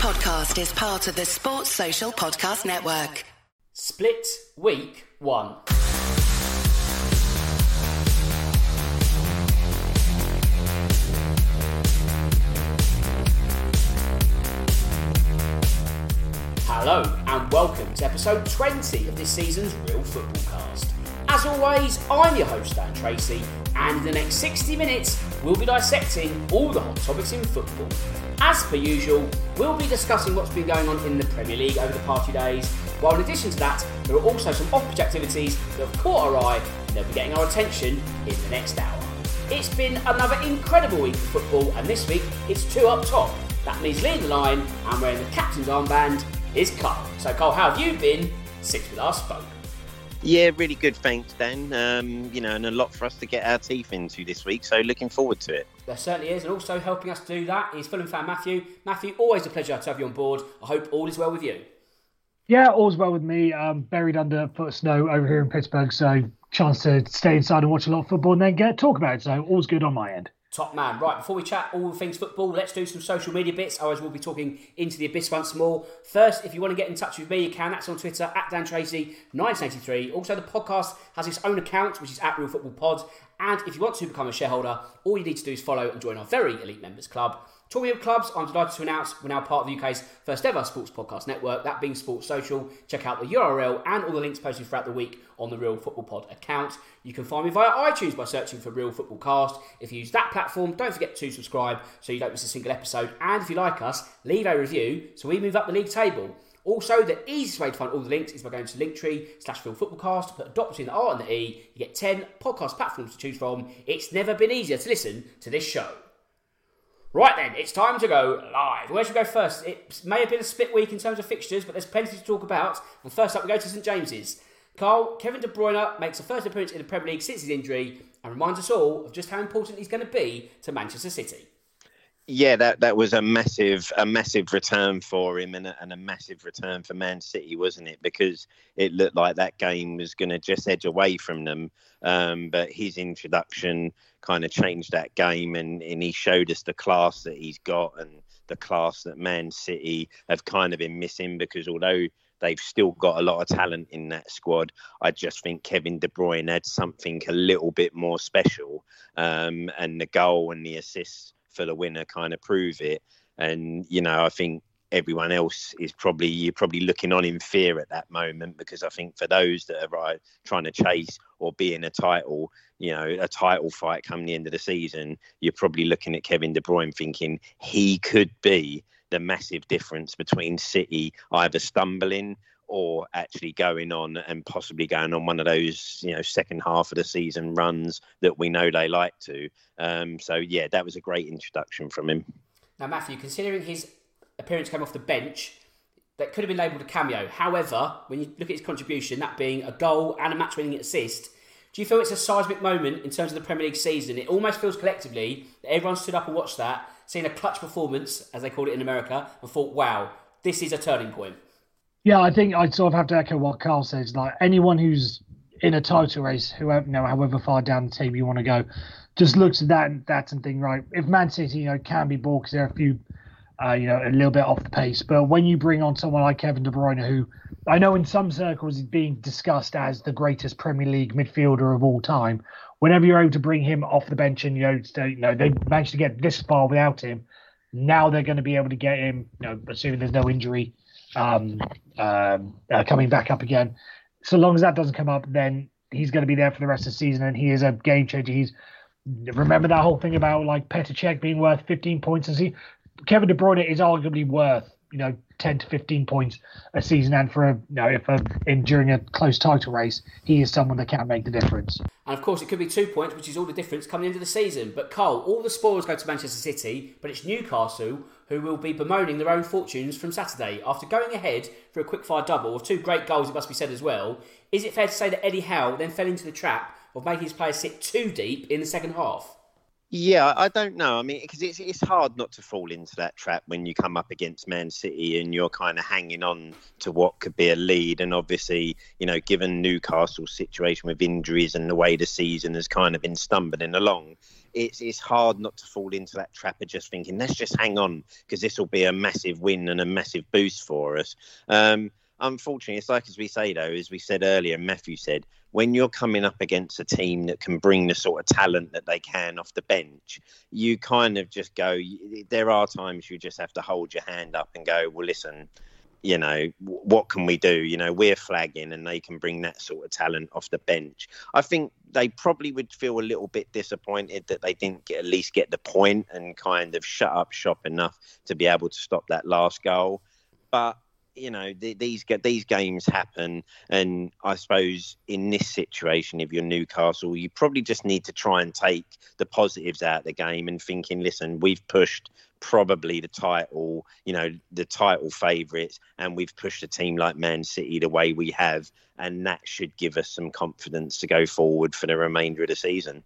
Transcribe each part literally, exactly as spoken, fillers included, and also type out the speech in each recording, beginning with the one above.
podcast is part of the Sports Social Podcast Network. Split Week one. Hello and welcome to episode twenty of this season's Real Football Cast. As always, I'm your host Dan Tracy, and in the next sixty minutes we'll be dissecting all the hot topics in football. As per usual, we'll be discussing what's been going on in the Premier League over the past few days, while in addition to that, there are also some off-pitch activities that have caught our eye and they'll be getting our attention in the next hour. It's been another incredible week of football, and this week it's two up top. That means leading the line and wearing the captain's armband is Carl. So Carl, how have you been since we last spoke? Yeah, really good, thanks, Dan. Um, you know, and a lot for us to get our teeth into this week, so looking forward to it. There certainly is, and also helping us do that is Fulham fan Matthew. Matthew, always a pleasure to have you on board. I hope all is well with you. Yeah, all's well with me. Um, buried under a foot of snow over here in Pittsburgh, so chance to stay inside and watch a lot of football and then get talk about it. So all's good on my end. Top man. Right, before we chat all things football, let's do some social media bits. Otherwise, we'll be talking into the abyss once more. First, if you want to get in touch with me, you can. That's on Twitter, at Dan Tracy nineteen eighty-three. Also, the podcast has its own account, which is at Real Football Pod. And if you want to become a shareholder, all you need to do is follow and join our very elite members club. Talking of clubs, I'm delighted to announce we're now part of the U K's first ever sports podcast network, that being Sports Social. Check out the U R L and all the links posted throughout the week on the Real Football Pod account. You can find me via iTunes by searching for Real Football Cast. If you use that platform, don't forget to subscribe so you don't miss a single episode. And if you like us, leave a review so we move up the league table. Also, the easiest way to find all the links is by going to Linktree slash Real Footballcast, put a dot between the R and the E, you get ten podcast platforms to choose from. It's never been easier to listen to this show. Right then, it's time to go live. Where should we go first? It may have been a split week in terms of fixtures, but there's plenty to talk about. And first up, we go to St James's. Carl, Kevin De Bruyne makes a first appearance in the Premier League since his injury and reminds us all of just how important he's going to be to Manchester City. Yeah, that, that was a massive a massive return for him and a, and a massive return for Man City, wasn't it? Because it looked like that game was going to just edge away from them. Um, but his introduction kind of changed that game, and, and he showed us the class that he's got and the class that Man City have kind of been missing, because although they've still got a lot of talent in that squad, I just think Kevin De Bruyne had something a little bit more special, um, and the goal and the assists for the winner kind of prove it. And, you know, I think everyone else is probably, you're probably looking on in fear at that moment, because I think for those that are right, trying to chase or be in a title, you know, a title fight come the end of the season, you're probably looking at Kevin De Bruyne thinking he could be the massive difference between City either stumbling or actually going on and possibly going on one of those, you know, second half of the season runs that we know they like to. Um, so, yeah, that was a great introduction from him. Now, Matthew, considering his appearance came off the bench, that could have been labelled a cameo. However, when you look at his contribution, that being a goal and a match-winning assist, do you feel it's a seismic moment in terms of the Premier League season? It almost feels collectively that everyone stood up and watched that, seen a clutch performance, as they called it in America, and thought, wow, this is a turning point. Yeah, I think I'd sort of have to echo what Carl says. Like, anyone who's in a title race, whoever, you know, however far down the table you want to go, just looks at that and that and think, right, if Man City, you know, can be bought because they're a few, uh, you know, a little bit off the pace, but when you bring on someone like Kevin De Bruyne, who I know in some circles is being discussed as the greatest Premier League midfielder of all time, whenever you're able to bring him off the bench and, you know, you know they managed to get this far without him, now they're going to be able to get him, you know, assuming there's no injury, um, um, uh, coming back up again. So long as that doesn't come up, then he's going to be there for the rest of the season, and he is a game changer. He's remember that whole thing about like Petr Cech being worth fifteen points a season. Kevin De Bruyne is arguably worth, you know, ten to fifteen points a season, and for a, you know, if a, in during a close title race, he is someone that can make the difference. And of course, it could be two points, which is all the difference coming into the season. But Carl, all the spoils go to Manchester City, but it's Newcastle who will be bemoaning their own fortunes from Saturday after going ahead for a quick-fire double of two great goals. It must be said as well. Is it fair to say that Eddie Howe then fell into the trap of making his players sit too deep in the second half? Yeah, I don't know. I mean, because it's it's hard not to fall into that trap when you come up against Man City and you're kind of hanging on to what could be a lead. And obviously, you know, given Newcastle's situation with injuries and the way the season has kind of been stumbling along, it's it's hard not to fall into that trap of just thinking, let's just hang on because this will be a massive win and a massive boost for us. Um, unfortunately, it's like as we say though, as we said earlier, Matthew said, when you're coming up against a team that can bring the sort of talent that they can off the bench, you kind of just go, there are times you just have to hold your hand up and go, well, listen, you know, what can we do? You know, we're flagging and they can bring that sort of talent off the bench. I think they probably would feel a little bit disappointed that they didn't get, at least get the point and kind of shut up shop enough to be able to stop that last goal. But you know, these these games happen, and I suppose in this situation, if you're Newcastle, you probably just need to try and take the positives out of the game and thinking, listen, we've pushed probably the title, you know, the title favourites, and we've pushed a team like Man City the way we have, and that should give us some confidence to go forward for the remainder of the season.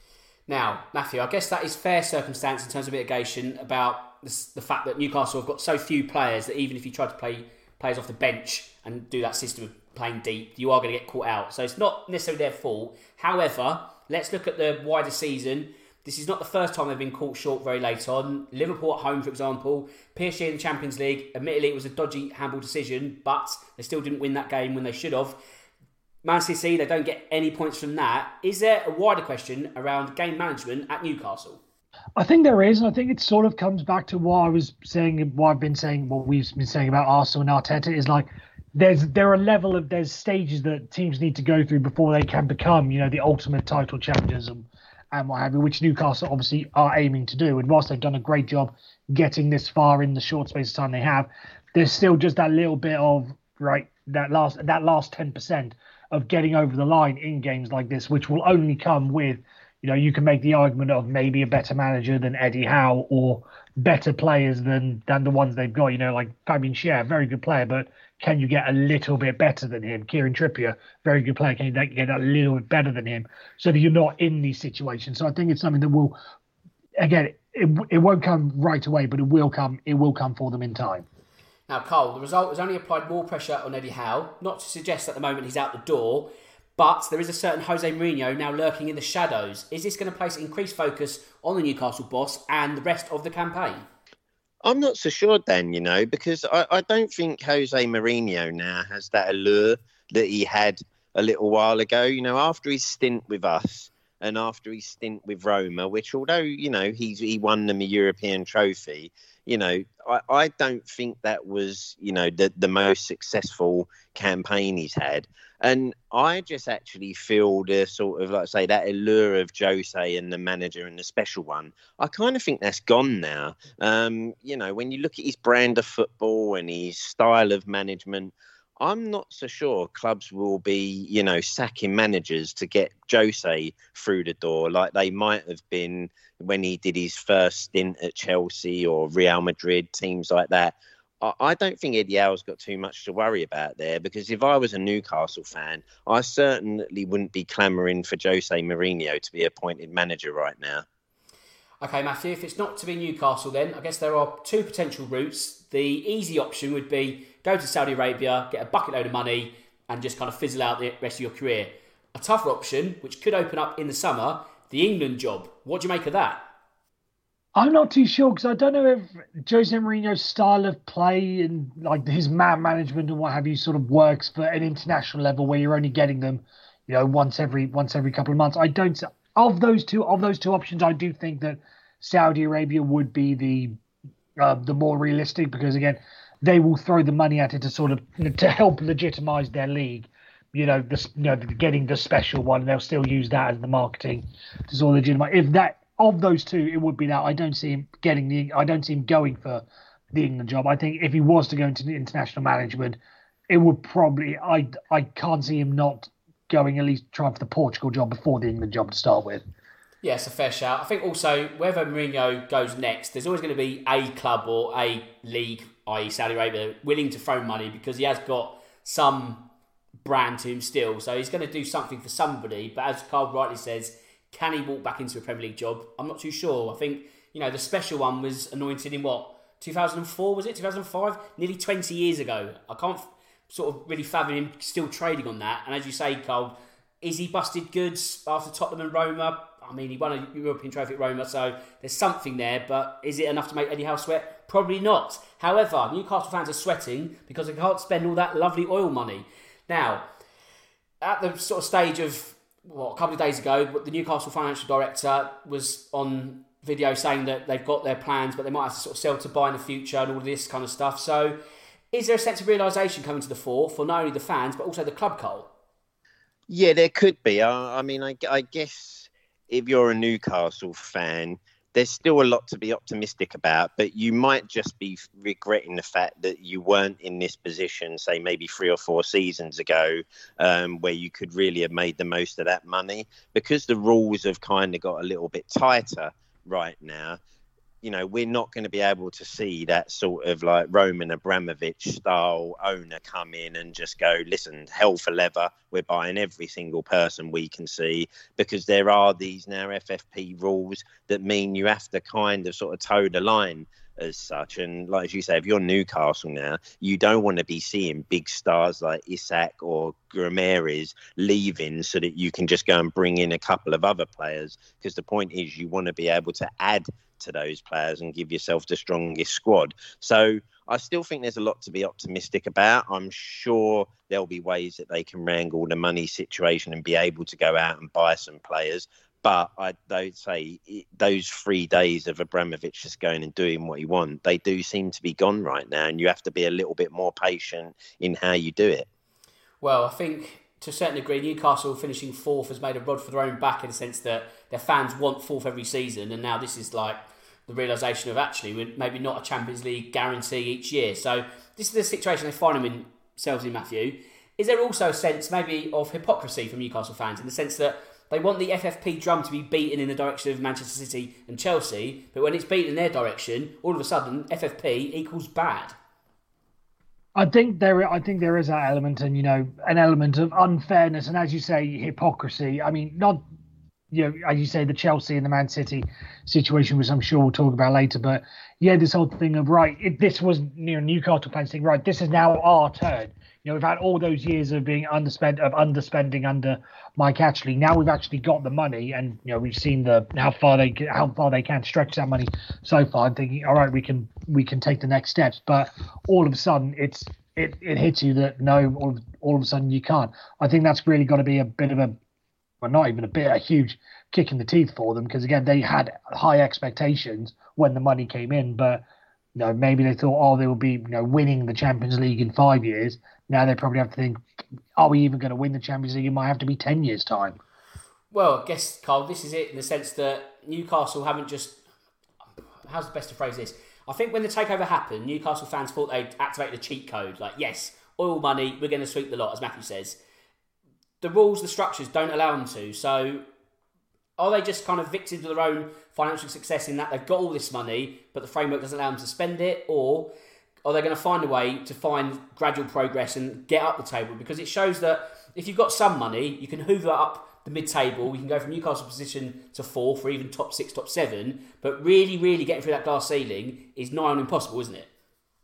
Now, Matthew, I guess that is fair circumstance in terms of mitigation about this, the fact that Newcastle have got so few players that even if you try to play players off the bench and do that system of playing deep, you are going to get caught out. So it's not necessarily their fault. However, let's look at the wider season. This is not the first time they've been caught short very late on. Liverpool at home, for example. P S G in the Champions League. Admittedly, it was a dodgy handball decision, but they still didn't win that game when they should have. Man City, they don't get any points from that. Is there a wider question around game management at Newcastle? I think there is, and I think it sort of comes back to what I was saying, what I've been saying, what we've been saying about Arsenal and Arteta is like there's there are a level of there's stages that teams need to go through before they can become, you know, the ultimate title challengers and, and what have you, which Newcastle obviously are aiming to do. And whilst they've done a great job getting this far in the short space of time they have, there's still just that little bit of right that last that last ten percent of getting over the line in games like this, which will only come with. You know, you can make the argument of maybe a better manager than Eddie Howe or better players than than the ones they've got. You know, like Fabian Schär, very good player, but can you get a little bit better than him? Kieran Trippier, very good player. Can you get a little bit better than him so that you're not in these situations? So I think it's something that will, again, it, it won't come right away, but it will come. It will come for them in time. Now, Cole, the result has only applied more pressure on Eddie Howe. Not to suggest at the moment he's out the door. But there is a certain Jose Mourinho now lurking in the shadows. Is this going to place increased focus on the Newcastle boss and the rest of the campaign? I'm not so sure, Dan, you know, because I, I don't think Jose Mourinho now has that allure that he had a little while ago. You know, after his stint with us and after his stint with Roma, which although, you know, he's, he won them a European trophy, you know, I, I don't think that was, you know, the, the most successful campaign he's had. And I just actually feel the sort of, like I say, that allure of Jose and the manager and the special one, I kind of think that's gone now. Um, you know, when you look at his brand of football and his style of management, I'm not so sure clubs will be, you know, sacking managers to get Jose through the door like they might have been when he did his first stint at Chelsea or Real Madrid, teams like that. I don't think Eddie Howe's got too much to worry about there, because if I was a Newcastle fan, I certainly wouldn't be clamouring for Jose Mourinho to be appointed manager right now. OK, Matthew, if it's not to be Newcastle then, I guess there are two potential routes. The easy option would be go to Saudi Arabia, get a bucket load of money and just kind of fizzle out the rest of your career. A tougher option, which could open up in the summer, the England job. What do you make of that? I'm not too sure, because I don't know if Jose Mourinho's style of play and like his man management and what have you sort of works for an international level where you're only getting them, you know, once every once every couple of months. I don't of those two of those two options. I do think that Saudi Arabia would be the uh, the more realistic, because again, they will throw the money at it to sort of to help legitimize their league. You know, the, you know, getting the special one, they'll still use that as the marketing to sort of legitimize. If that. Of those two, it would be that. I don't see him getting the. I don't see him going for the England job. I think if he was to go into the international management, it would probably. I I can't see him not going at least trying for the Portugal job before the England job to start with. Yeah, it's a fair shout. I think also wherever Mourinho goes next, there's always going to be a club or a league, that is. Saudi Arabia, willing to throw money because he has got some brand to him still. So he's going to do something for somebody. But as Carl rightly says, can he walk back into a Premier League job? I'm not too sure. I think, you know, the special one was anointed in what, two thousand four, was it? two thousand five? Nearly twenty years ago. I can't f- sort of really fathom him still trading on that. And as you say, Carl, is he busted goods after Tottenham and Roma? I mean, he won a European trophy at Roma, so there's something there, but is it enough to make Eddie Howe sweat? Probably not. However, Newcastle fans are sweating because they can't spend all that lovely oil money. Now, at the sort of stage of, what, a couple of days ago, the Newcastle financial director was on video saying that they've got their plans, but they might have to sort of sell to buy in the future and all this kind of stuff. So, is there a sense of realisation coming to the fore for not only the fans, but also the club, Cole? Yeah, there could be. I, I mean, I, I guess if you're a Newcastle fan, there's still a lot to be optimistic about, but you might just be regretting the fact that you weren't in this position, say, maybe three or four seasons ago, um, where you could really have made the most of that money. Because the rules have kind of got a little bit tighter right now, you know, we're not going to be able to see that sort of like Roman Abramovich style owner come in and just go, listen, hell for leather, we're buying every single person we can see, because there are these now F F P rules that mean you have to kind of sort of toe the line as such. And like as you say, if you're Newcastle now, you don't want to be seeing big stars like Isak or Grameres leaving so that you can just go and bring in a couple of other players, because the point is you want to be able to add to those players and give yourself the strongest squad. So I still think there's a lot to be optimistic about. I'm sure there'll be ways that they can wrangle the money situation and be able to go out and buy some players. But I don't say it, those three days of Abramovich just going and doing what he wants, they do seem to be gone right now, and you have to be a little bit more patient in how you do it. Well, I think to a certain degree, Newcastle finishing fourth has made a rod for their own back in the sense that their fans want fourth every season, and now this is like the realisation of actually we're maybe not a Champions League guarantee each year. So this is the situation they find themselves in, Matthew. Is there also a sense maybe of hypocrisy from Newcastle fans in the sense that they want the F F P drum to be beaten in the direction of Manchester City and Chelsea, but when it's beaten in their direction, all of a sudden F F P equals bad? I think there, I think there is that element, and you know, an element of unfairness, and as you say, hypocrisy. I mean, not, you know, as you say, the Chelsea and the Man City situation, which I'm sure we'll talk about later. But yeah, this whole thing of right, it, this was, you know, Newcastle fans saying, right, this is now our turn. You know, we've had all those years of being underspent, of underspending under Mike Ashley. Now we've actually got the money, and you know, we've seen the how far they how far they can stretch that money so far. And thinking, all right, we can we can take the next steps. But all of a sudden, it's it, it hits you that no, all of, all of a sudden you can't. I think that's really got to be a bit of a, well, not even a bit, a huge kick in the teeth for them, because again, they had high expectations when the money came in, but you know, maybe they thought, oh, they will be, you know, winning the Champions League in five years. Now they probably have to think, are we even going to win the Champions League? It might have to be ten years' time. Well, I guess, Carl, this is it in the sense that Newcastle haven't just... How's the best to phrase this? I think when the takeover happened, Newcastle fans thought they'd activate the cheat code. Like, yes, oil money, we're going to sweep the lot, as Matthew says. The rules, the structures don't allow them to. So are they just kind of victims of their own financial success in that they've got all this money, but the framework doesn't allow them to spend it? Or are they going to find a way to find gradual progress and get up the table? Because it shows that if you've got some money, you can hoover up the mid-table. We can go from Newcastle position to fourth or even top six, top seven. But really, really getting through that glass ceiling is nigh on impossible, isn't it?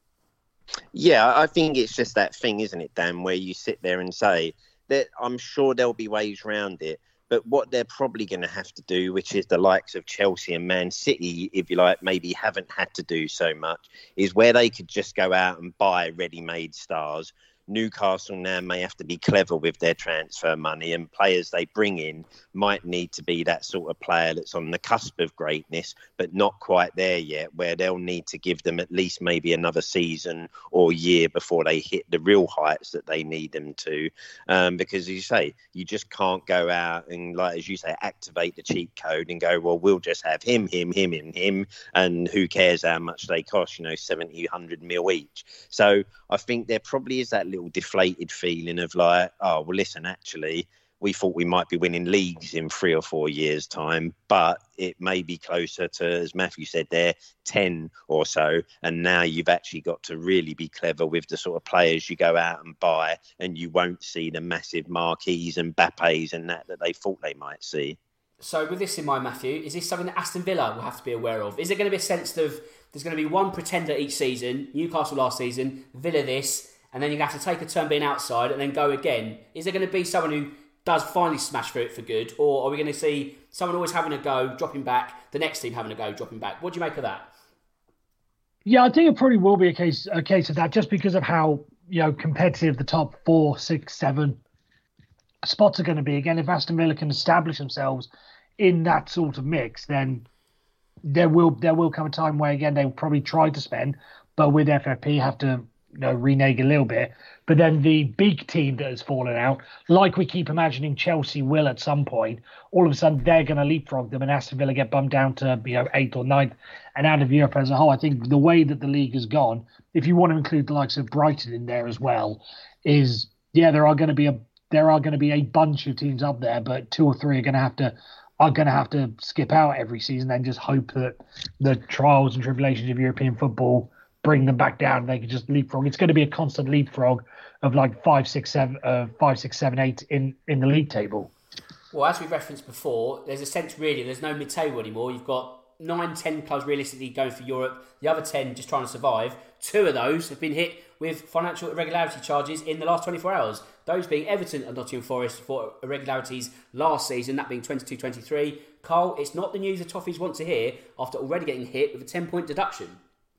Yeah, I think it's just that thing, isn't it, Dan, where you sit there and say that I'm sure there'll be ways around it. But what they're probably going to have to do, which is the likes of Chelsea and Man City, if you like, maybe haven't had to do so much, is where they could just go out and buy ready-made stars. Newcastle now may have to be clever with their transfer money, and players they bring in might need to be that sort of player that's on the cusp of greatness, but not quite there yet, where they'll need to give them at least maybe another season or year before they hit the real heights that they need them to. Um, because as you say, you just can't go out and, like as you say, activate the cheat code and go, well, we'll just have him, him, him, and him, and who cares how much they cost, you know, seventy, one hundred mil each. So I think there probably is that little deflated feeling of like, oh, well, listen, actually, we thought we might be winning leagues in three or four years' time, but it may be closer to, as Matthew said there, ten or so. And now you've actually got to really be clever with the sort of players you go out and buy, and you won't see the massive marquees and Mbappes and that that they thought they might see. So with this in mind, Matthew, is this something that Aston Villa will have to be aware of? Is there going to be a sense of there's going to be one pretender each season, Newcastle last season, Villa this, and then you have to take a turn being outside and then go again? Is there going to be someone who does finally smash through it for good, or are we going to see someone always having a go, dropping back, the next team having a go, dropping back? What do you make of that? Yeah, I think it probably will be a case a case of that, just because of how, you know, competitive the top four, six, seven spots are going to be. Again, if Aston Villa can establish themselves in that sort of mix, then there will there will come a time where, again, they'll probably try to spend, but with F F P have to, you know, renege a little bit. But then the big team that has fallen out, like we keep imagining Chelsea will at some point, all of a sudden they're going to leapfrog them and Aston Villa get bumped down to, you know, eighth or ninth and out of Europe as a whole. I think the way that the league has gone, if you want to include the likes of Brighton in there as well, is, yeah, there are going to be a there are going to be a bunch of teams up there, but two or three are going to have to are going to have to skip out every season and just hope that the trials and tribulations of European football bring them back down. They can just leapfrog. It's going to be a constant leapfrog of like five, six, seven, uh, five, six, seven, eight in, in the league table. Well, as we referenced before, there's a sense really there's no mid-table anymore. You've got nine, ten clubs realistically going for Europe. The other ten just trying to survive. Two of those have been hit with financial irregularity charges in the last twenty-four hours. Those being Everton and Nottingham Forest for irregularities last season, that being twenty-two twenty-three. Carl, it's not the news the Toffees want to hear after already getting hit with a ten-point deduction.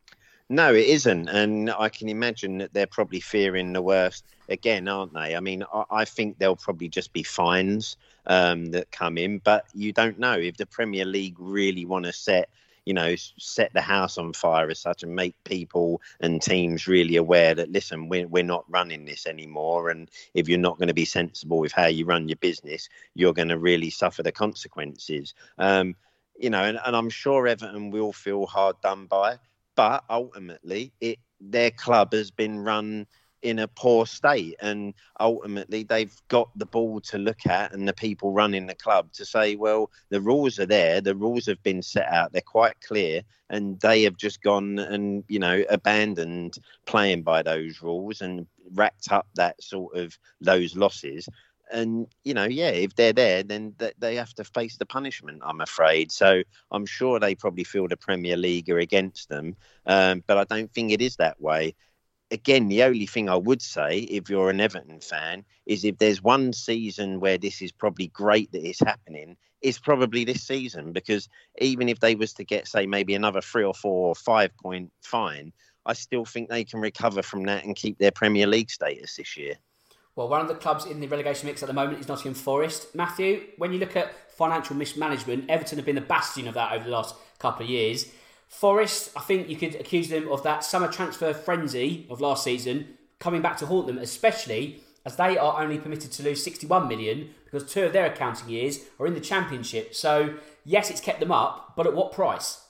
No, it isn't. And I can imagine that they're probably fearing the worst again, aren't they? I mean, I, I think there'll probably just be fines um, that come in. But you don't know if the Premier League really want to set, you know, set the house on fire as such and make people and teams really aware that, listen, we're, we're not running this anymore. And if you're not going to be sensible with how you run your business, you're going to really suffer the consequences. Um, you know, and, and I'm sure Everton will feel hard done by. But ultimately, it their club has been run in a poor state. And ultimately, they've got the ball to look at and the people running the club to say, well, the rules are there. The rules have been set out. They're quite clear. And they have just gone and, you know, abandoned playing by those rules and racked up that sort of those losses. And, you know, yeah, if they're there, then they have to face the punishment, I'm afraid. So I'm sure they probably feel the Premier League are against them. Um, but I don't think it is that way. Again, the only thing I would say, if you're an Everton fan, is if there's one season where this is probably great that it's happening, it's probably this season. Because even if they was to get, say, maybe another three or four or five point fine, I still think they can recover from that and keep their Premier League status this year. Well, one of the clubs in the relegation mix at the moment is Nottingham Forest. Matthew, when you look at financial mismanagement, Everton have been the bastion of that over the last couple of years. Forest, I think you could accuse them of that summer transfer frenzy of last season coming back to haunt them, especially as they are only permitted to lose sixty-one million because two of their accounting years are in the Championship. So, yes, it's kept them up, but at what price?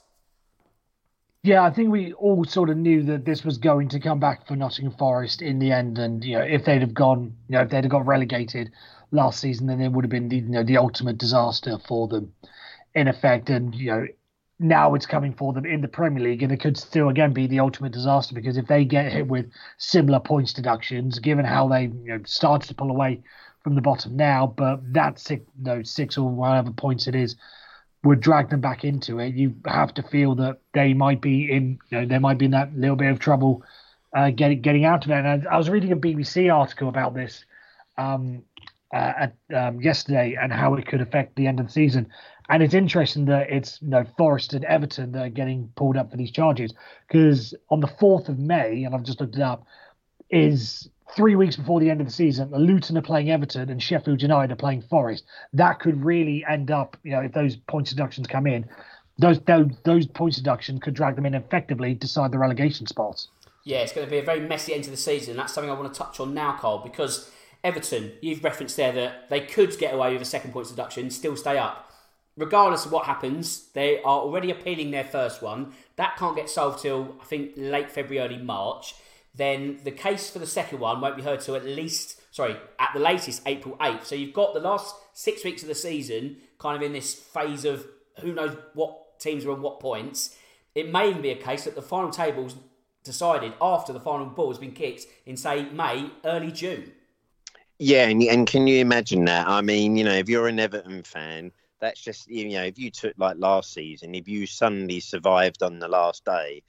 Yeah, I think we all sort of knew that this was going to come back for Nottingham Forest in the end. And, you know, if they'd have gone, you know, if they'd have got relegated last season, then it would have been the, you know, the ultimate disaster for them in effect. And, you know, now it's coming for them in the Premier League, and it could still, again, be the ultimate disaster because if they get hit with similar points deductions, given how they, you know, started to pull away from the bottom now, but that six, you know, six or whatever points it is, would drag them back into it, you have to feel that they might be in, you know, they might be in that little bit of trouble uh, getting getting out of it. And I, I was reading a B B C article about this um, uh, at, um, yesterday and how it could affect the end of the season. And it's interesting that it's, you know, Forest and Everton that are getting pulled up for these charges because on the fourth of May, and I've just looked it up, is three weeks before the end of the season, Luton are playing Everton and Sheffield United are playing Forest. That could really end up, you know, if those points deductions come in, those those, those points deduction could drag them in effectively, decide the relegation spots. Yeah, it's going to be a very messy end to the season. That's something I want to touch on now, Carl, because Everton, you've referenced there that they could get away with a second points deduction, still stay up. Regardless of what happens, they are already appealing their first one. That can't get solved till, I think, late February, early March. Then the case for the second one won't be heard till at least, sorry, at the latest, April eighth. So you've got the last six weeks of the season kind of in this phase of who knows what teams are on what points. It may even be a case that the final table's decided after the final ball has been kicked in, say, May, early June. Yeah, and, and can you imagine that? I mean, you know, if you're an Everton fan, that's just, you know, if you took like last season, if you suddenly survived on the last day,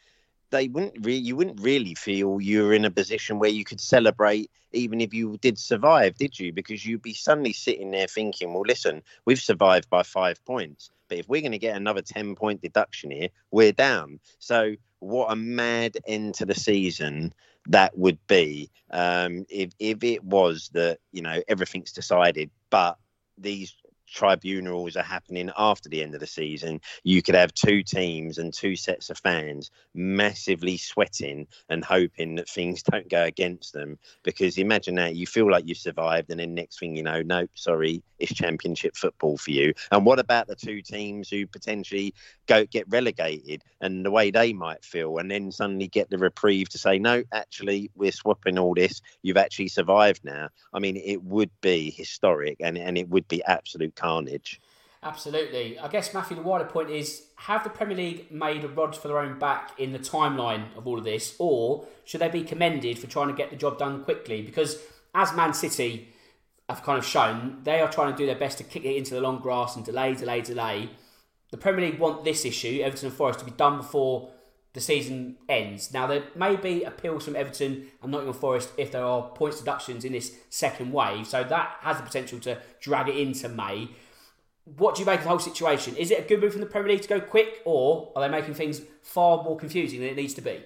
they wouldn't re- you wouldn't really feel you were in a position where you could celebrate even if you did survive, did you? Because you'd be suddenly sitting there thinking, well, listen, we've survived by five points. But if we're going to get another ten-point deduction here, we're down. So what a mad end to the season that would be um, if, if it was that, you know, everything's decided, but these tribunals are happening after the end of the season. You could have two teams and two sets of fans massively sweating and hoping that things don't go against them, because imagine that you feel like you survived and then next thing you know, nope, sorry, it's championship football for you. And what about the two teams who potentially go get relegated and the way they might feel, and then suddenly get the reprieve to say, no, actually we're swapping all this, you've actually survived now. I mean, it would be historic, and, and it would be absolute carnage. Absolutely. I guess, Matthew, the wider point is, have the Premier League made a rod for their own back in the timeline of all of this, or should they be commended for trying to get the job done quickly? Because as Man City have kind of shown, they are trying to do their best to kick it into the long grass and delay, delay, delay. The Premier League want this issue, Everton and Forest, to be done before the season ends. Now, there may be appeals from Everton and Nottingham Forest if there are points deductions in this second wave, so that has the potential to drag it into May. What do you make of the whole situation? Is it a good move from the Premier League to go quick, or are they making things far more confusing than it needs to be?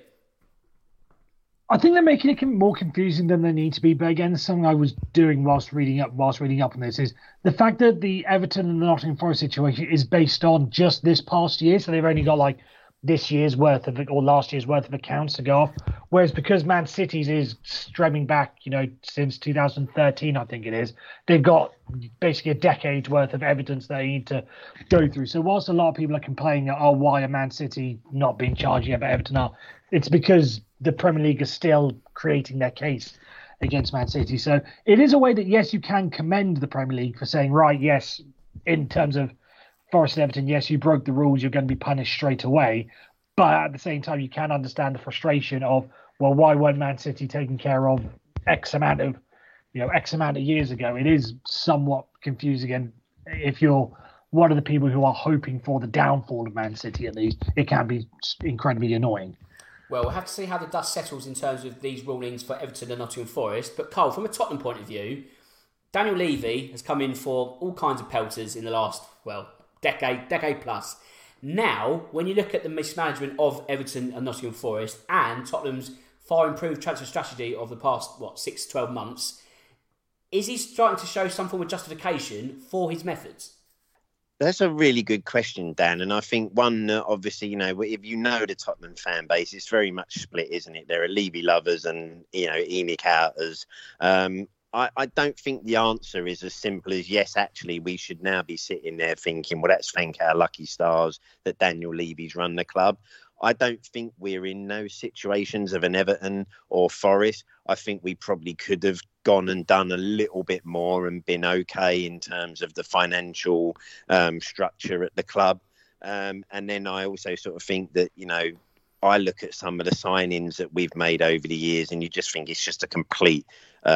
I think they're making it more confusing than they need to be. But again, something I was doing whilst reading up whilst reading up on this is the fact that the Everton and the Nottingham Forest situation is based on just this past year. So they've only got like this year's worth of, or last year's worth of accounts to go off. Whereas because Man City's is stemming back, you know, since two thousand thirteen, I think it is, they've got basically a decade's worth of evidence they need to go through. So whilst a lot of people are complaining, oh, why are Man City not being charged yet, but Everton are, it's because the Premier League is still creating their case against Man City. So it is a way that, yes, you can commend the Premier League for saying, right, yes, in terms of Forest and Everton, yes, you broke the rules, you're going to be punished straight away. But at the same time, you can understand the frustration of, well, why weren't Man City taken care of X amount of, you know, X amount of years ago? It is somewhat confusing. And if you're one of the people who are hoping for the downfall of Man City, at least, it can be incredibly annoying. Well, we'll have to see how the dust settles in terms of these rulings for Everton and Nottingham Forest. But Cole, from a Tottenham point of view, Daniel Levy has come in for all kinds of pelters in the last, well, decade, decade plus. Now, when you look at the mismanagement of Everton and Nottingham Forest and Tottenham's far improved transfer strategy of the past, what, six to twelve months, is he starting to show some form of justification for his methods? That's a really good question, Dan. And I think one, uh, obviously, you know, if you know the Tottenham fan base, it's very much split, isn't it? There are Levy lovers and, you know, ENIC outers. Um, I, I don't think the answer is as simple as, yes, actually, we should now be sitting there thinking, well, let's thank our lucky stars that Daniel Levy's run the club. I don't think we're in those situations of an Everton or Forest. I think we probably could have gone and done a little bit more and been okay in terms of the financial um, structure at the club. Um, and then I also sort of think that, you know, I look at some of the signings that we've made over the years and you just think it's just a complete,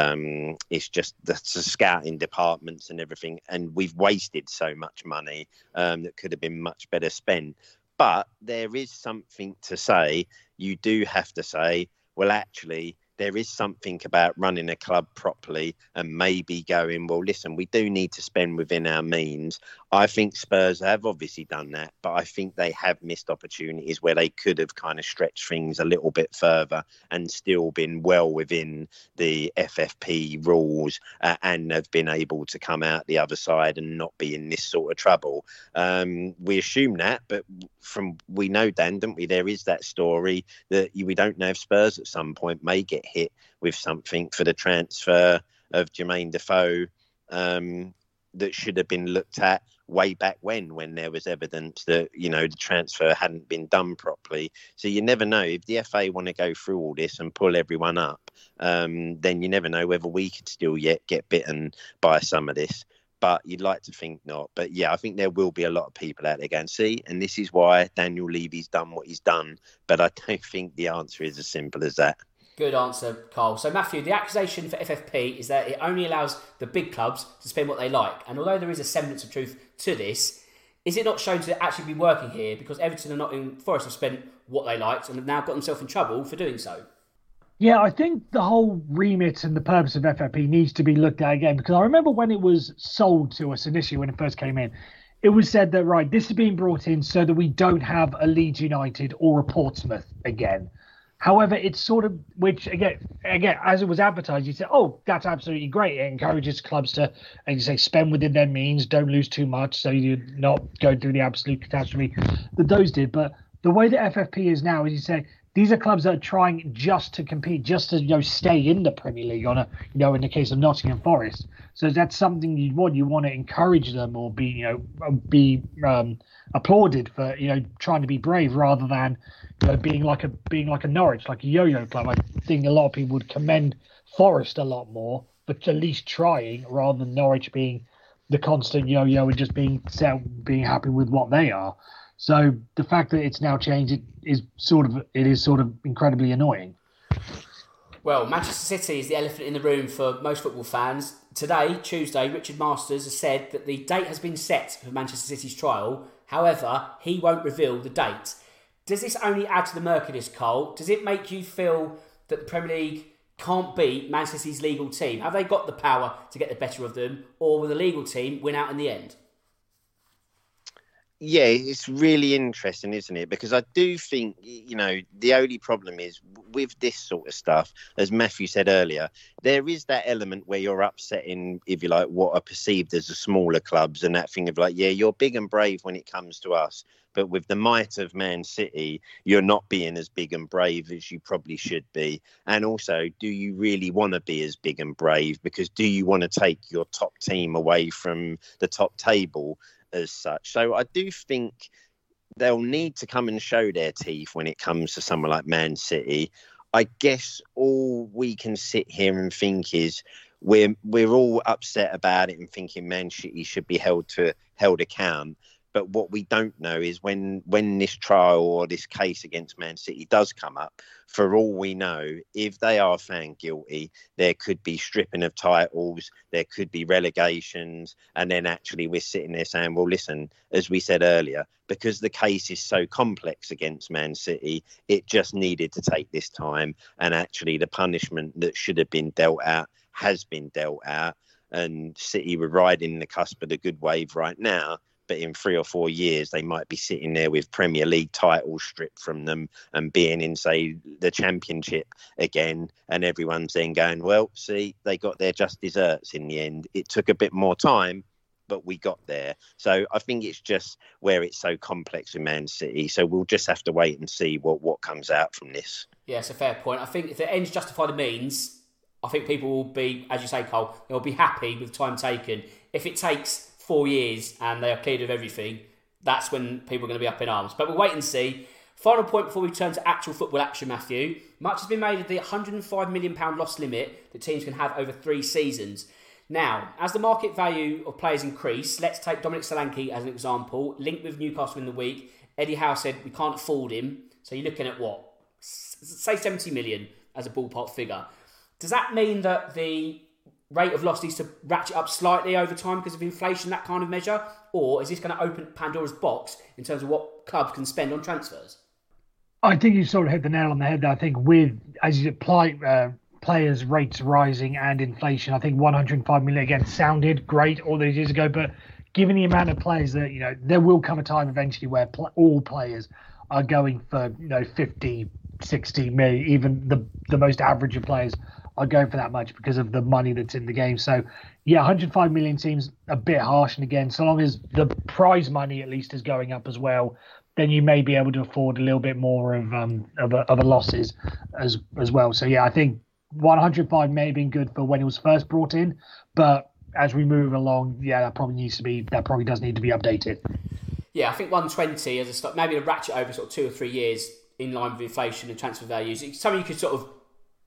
um, it's just the, the scouting departments and everything. And we've wasted so much money um, that could have been much better spent. But there is something to say, you do have to say, well, actually, there is something about running a club properly and maybe going, well, listen, we do need to spend within our means. I think Spurs have obviously done that, but I think they have missed opportunities where they could have kind of stretched things a little bit further and still been well within the F F P rules uh, and have been able to come out the other side and not be in this sort of trouble. Um, we assume that, but from we know, Dan, don't we, there is that story that we don't know if Spurs at some point may get hit with something for the transfer of Jermaine Defoe um, that should have been looked at way back when, when there was evidence that, you know, the transfer hadn't been done properly. So you never know. If the F A want to go through all this and pull everyone up, um, then you never know whether we could still yet get bitten by some of this. But you'd like to think not. But yeah, I think there will be a lot of people out there going, see, and this is why Daniel Levy's done what he's done. But I don't think the answer is as simple as that. Good answer, Carl. So, Matthew, the accusation for F F P is that it only allows the big clubs to spend what they like. And although there is a semblance of truth to this, is it not shown to actually be working here? Because Everton and Nottingham Forest have spent what they liked and have now got themselves in trouble for doing so. Yeah, I think the whole remit and the purpose of F F P needs to be looked at again, because I remember when it was sold to us initially, when it first came in, it was said that, right, this is being brought in so that we don't have a Leeds United or a Portsmouth again. However, it's sort of, which again, again, as it was advertised, you say, oh, that's absolutely great. It encourages clubs to, and you say, spend within their means, don't lose too much, so you're not going through the absolute catastrophe that those did. But the way that F F P is now is you say, these are clubs that are trying just to compete, just to, you know, stay in the Premier League on a, you know, in the case of Nottingham Forest. So that's something you want. You want to encourage them or be, you know, be um, applauded for, you know, trying to be brave rather than, you know, being like a being like a Norwich, like a yo-yo club. I think a lot of people would commend Forest a lot more, but at least trying rather than Norwich being the constant yo-yo and just being being happy with what they are. So the fact that it's now changed it is sort of it is sort of incredibly annoying. Well, Manchester City is the elephant in the room for most football fans. Today, Tuesday, Richard Masters has said that the date has been set for Manchester City's trial. However, he won't reveal the date. Does this only add to the murkiness, Cole? Does it make you feel that the Premier League can't beat Man City's legal team? Have they got the power to get the better of them, or will the legal team win out in the end? Yeah, it's really interesting, isn't it? Because I do think, you know, the only problem is with this sort of stuff, as Matthew said earlier, there is that element where you're upsetting, if you like, what are perceived as the smaller clubs and that thing of like, yeah, you're big and brave when it comes to us. But with the might of Man City, you're not being as big and brave as you probably should be. And also, do you really want to be as big and brave? Because do you want to take your top team away from the top table as such? So I do think they'll need to come and show their teeth when it comes to someone like Man City. I guess all we can sit here and think is we're we're all upset about it and thinking Man City should be held to held account. But what we don't know is when when this trial or this case against Man City does come up, for all we know, if they are found guilty, there could be stripping of titles, there could be relegations, and then actually we're sitting there saying, well, listen, as we said earlier, because the case is so complex against Man City, it just needed to take this time, and actually the punishment that should have been dealt out has been dealt out, and City were riding the cusp of the good wave right now. But in three or four years, they might be sitting there with Premier League titles stripped from them and being in, say, the Championship again. And everyone's then going, well, see, they got their just desserts in the end. It took a bit more time, but we got there. So I think it's just where it's so complex in Man City. So we'll just have to wait and see what, what comes out from this. Yeah, it's a fair point. I think if the ends justify the means, I think people will be, as you say, Cole, they'll be happy with the time taken. If it takes four years and they are cleared of everything, that's when people are going to be up in arms. But we'll wait and see. Final point before we turn to actual football action, Matthew. Much has been made of the one hundred five million pounds loss limit that teams can have over three seasons. Now, as the market value of players increase, let's take Dominic Solanke as an example, linked with Newcastle in the week. Eddie Howe said we can't afford him. So you're looking at what? Say seventy million as a ballpark figure. Does that mean that the rate of loss needs to ratchet up slightly over time because of inflation, that kind of measure? Or is this going to open Pandora's box in terms of what clubs can spend on transfers? I think you sort of hit the nail on the head there. I think with, as you apply uh, players' rates rising and inflation, I think one hundred five million again sounded great all those years ago, but given the amount of players that, you know, there will come a time eventually where pl- all players are going for, you know, fifty, sixty million, even the, the most average of players are going for that much because of the money that's in the game. So, yeah, one hundred five million seems a bit harsh. And again, so long as the prize money at least is going up as well, then you may be able to afford a little bit more of um of a, of a losses as as well. So, yeah, I think one hundred five may have been good for when it was first brought in, but as we move along, yeah, that probably needs to be that probably does need to be updated. Yeah, I think one twenty as a start, maybe a ratchet over sort of two or three years in line with inflation and transfer values. It's something you could sort of,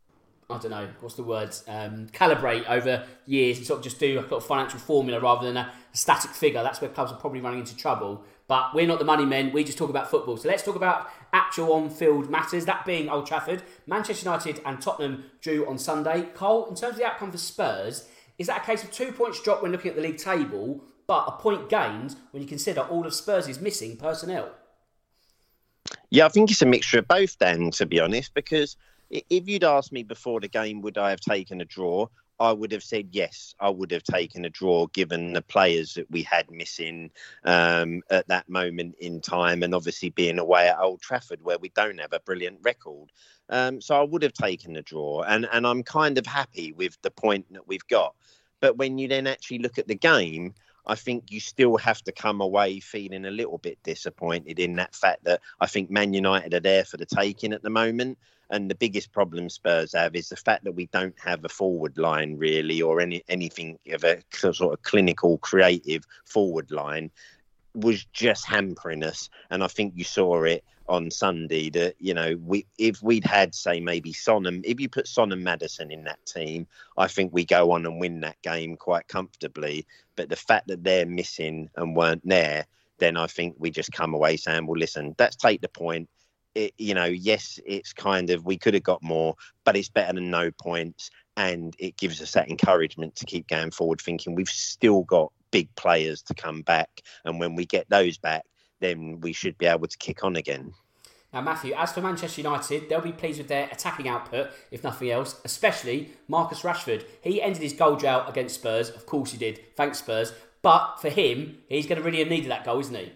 I don't know, what's the word, um, calibrate over years and sort of just do a sort of financial formula rather than a, a static figure. That's where clubs are probably running into trouble. But we're not the money men, we just talk about football. So let's talk about actual on-field matters, that being Old Trafford. Manchester United and Tottenham drew on Sunday. Cole, in terms of the outcome for Spurs, is that a case of two points drop when looking at the league table, but a point gained when you consider all of Spurs' missing personnel. Yeah, I think it's a mixture of both, Dan, to be honest, because if you'd asked me before the game, would I have taken a draw? I would have said yes, I would have taken a draw given the players that we had missing um, at that moment in time, and obviously being away at Old Trafford where we don't have a brilliant record. Um, so I would have taken a draw, and, and I'm kind of happy with the point that we've got. But when you then actually look at the game, I think you still have to come away feeling a little bit disappointed in that fact that I think Man United are there for the taking at the moment. And the biggest problem Spurs have is the fact that we don't have a forward line really, or any anything of a sort of clinical, creative forward line was just hampering us. And I think you saw it on Sunday that, you know, we if we'd had, say, maybe Son and if you put Son and Maddison in that team, I think we go on and win that game quite comfortably. But the fact that they're missing and weren't there, then I think we just come away saying, well, listen, let's take the point. It, you know, yes, it's kind of, we could have got more, but it's better than no points. And it gives us that encouragement to keep going forward, thinking we've still got big players to come back. And when we get those back, then we should be able to kick on again. Now, Matthew, as for Manchester United, they'll be pleased with their attacking output, if nothing else, especially Marcus Rashford. He ended his goal drought against Spurs. Of course he did. Thanks, Spurs. But for him, he's going to really have needed that goal, isn't he?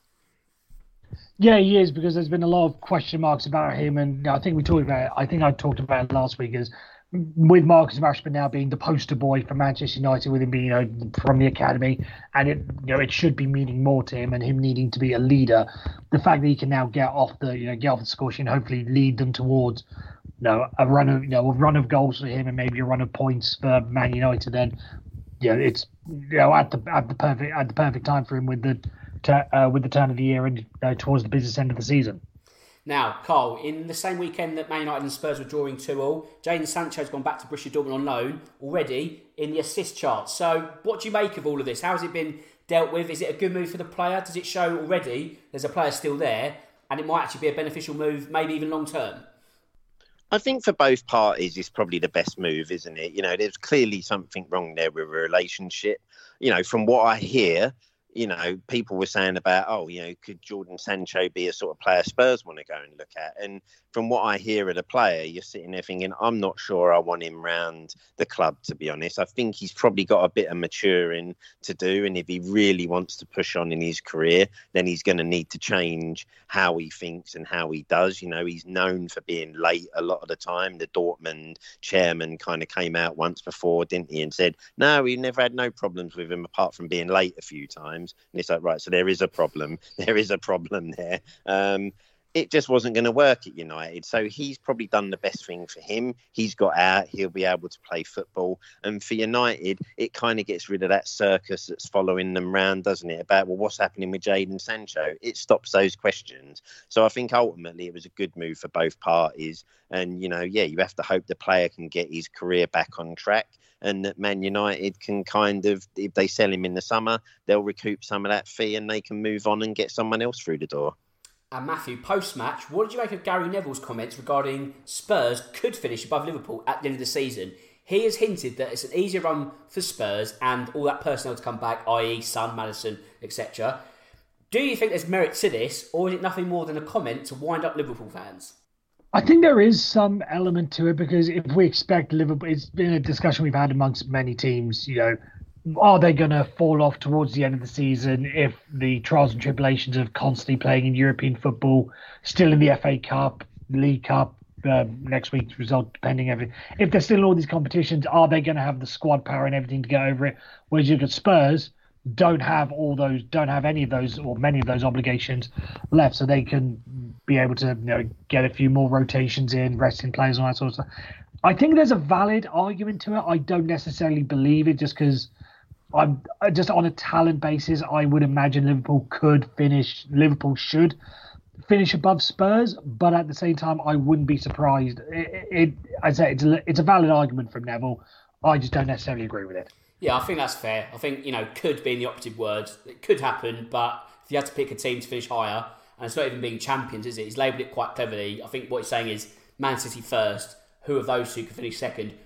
Yeah, he is, because there's been a lot of question marks about him, and I think we talked about it. I think I talked about it last week. Is with Marcus Rashford now being the poster boy for Manchester United, with him being, you know, from the academy, and it, you know, it should be meaning more to him, and him needing to be a leader. The fact that he can now get off the, you know, get off the score sheet and hopefully lead them towards, you know, a run of, you know, a run of goals for him and maybe a run of points for Man United. Then, yeah, it's, you know, at the at the perfect at the perfect time for him with the. Uh, with the turn of the year and uh, towards the business end of the season. Now, Carl, in the same weekend that Man United and Spurs were drawing two all, Jadon Sancho's gone back to Borussia Dortmund on loan already in the assist chart. So what do you make of all of this? How has it been dealt with? Is it a good move for the player? Does it show already there's a player still there and it might actually be a beneficial move, maybe even long term? I think for both parties, it's probably the best move, isn't it? You know, there's clearly something wrong there with a relationship. You know, from what I hear, you know, people were saying about, oh, you know, could Jadon Sancho be a sort of player Spurs want to go and look at? And from what I hear of the player, you're sitting there thinking, I'm not sure I want him round the club, to be honest. I think he's probably got a bit of maturing to do. And if he really wants to push on in his career, then he's going to need to change how he thinks and how he does. You know, he's known for being late a lot of the time. The Dortmund chairman kind of came out once before, didn't he, and said, no, we never had no problems with him apart from being late a few times. And it's like, right, so there is a problem. There is a problem there. Um, it just wasn't going to work at United. So he's probably done the best thing for him. He's got out. He'll be able to play football. And for United, it kind of gets rid of that circus that's following them round, doesn't it? About, well, what's happening with Jadon Sancho? It stops those questions. So I think ultimately it was a good move for both parties. And, you know, yeah, you have to hope the player can get his career back on track. And that Man United can kind of, if they sell him in the summer, they'll recoup some of that fee and they can move on and get someone else through the door. And Matthew, post-match, what did you make of Gary Neville's comments regarding Spurs could finish above Liverpool at the end of the season? He has hinted that it's an easier run for Spurs and all that personnel to come back, that is. Son, Maddison, et cetera. Do you think there's merit to this, or is it nothing more than a comment to wind up Liverpool fans? I think there is some element to it, because if we expect Liverpool, it's been a discussion we've had amongst many teams, you know, are they going to fall off towards the end of the season if the trials and tribulations of constantly playing in European football, still in the F A Cup, League Cup, uh, next week's result, depending everything. If they're still in all these competitions, are they going to have the squad power and everything to get over it? Whereas you look at Spurs, don't have all those, don't have any of those or many of those obligations left, so they can be able to, you know, get a few more rotations in, resting players, and all that sort of stuff. I think there's a valid argument to it. I don't necessarily believe it, just because I'm just on a talent basis. I would imagine Liverpool could finish. Liverpool should finish above Spurs, but at the same time, I wouldn't be surprised. It, it I say it's a, it's a valid argument from Neville. I just don't necessarily agree with it. Yeah, I think that's fair. I think, you know, could being the operative word. It could happen, but if you had to pick a team to finish higher, and it's not even being champions, is it? He's labelled it quite cleverly. I think what he's saying is Man City first. Who of those two could finish second?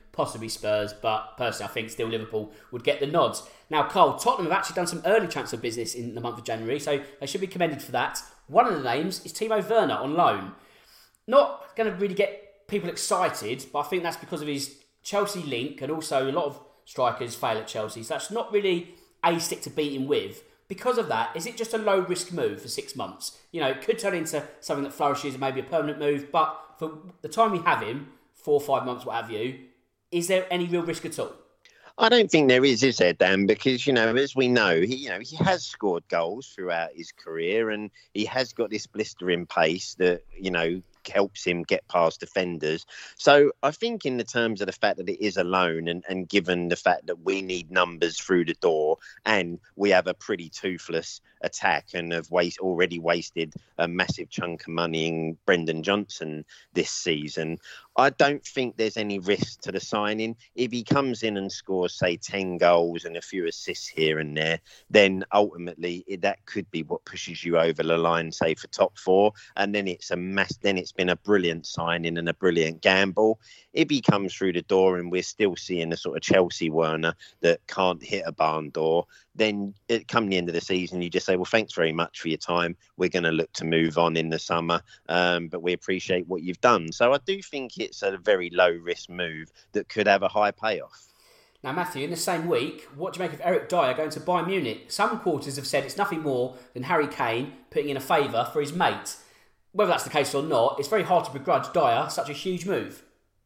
possibly Spurs, but personally I think still Liverpool would get the nods. Now, Cole, Tottenham have actually done some early transfer business in the month of January, so they should be commended for that. One of the names is Timo Werner on loan. Not going to really get people excited, but I think that's because of his Chelsea link, and also a lot of strikers fail at Chelsea, so that's not really a stick to beat him with. Because of that, is it just a low-risk move for six months? You know, it could turn into something that flourishes and maybe a permanent move, but for the time we have him, four or five months, what have you, is there any real risk at all? I don't think there is, is there, Dan? Because, you know, as we know, he, you know, he has scored goals throughout his career, and he has got this blistering pace that, you know, helps him get past defenders. So I think in the terms of the fact that it is a loan, and, and given the fact that we need numbers through the door and we have a pretty toothless attack and have waste, already wasted a massive chunk of money in Brendan Johnson this season, I don't think there's any risk to the signing. If he comes in and scores, say, ten goals and a few assists here and there, then ultimately that could be what pushes you over the line, say, for top four. And then it's a mass. Then it's been a brilliant signing and a brilliant gamble. If he comes through the door and we're still seeing the sort of Chelsea Werner that can't hit a barn door, then it, come the end of the season, you just say, well, thanks very much for your time. We're going to look to move on in the summer, um, but we appreciate what you've done. So I do think it's a very low-risk move that could have a high payoff. Now, Matthew, in the same week, what do you make of Eric Dyer going to Bayern Munich? Some quarters have said it's nothing more than Harry Kane putting in a favour for his mate. Whether that's the case or not, it's very hard to begrudge Dyer such a huge move.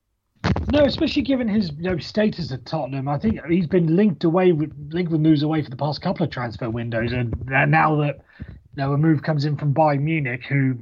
No, especially given his you know, status at Tottenham. I think he's been linked away with linked with moves away for the past couple of transfer windows, and now that you know, a move comes in from Bayern Munich, who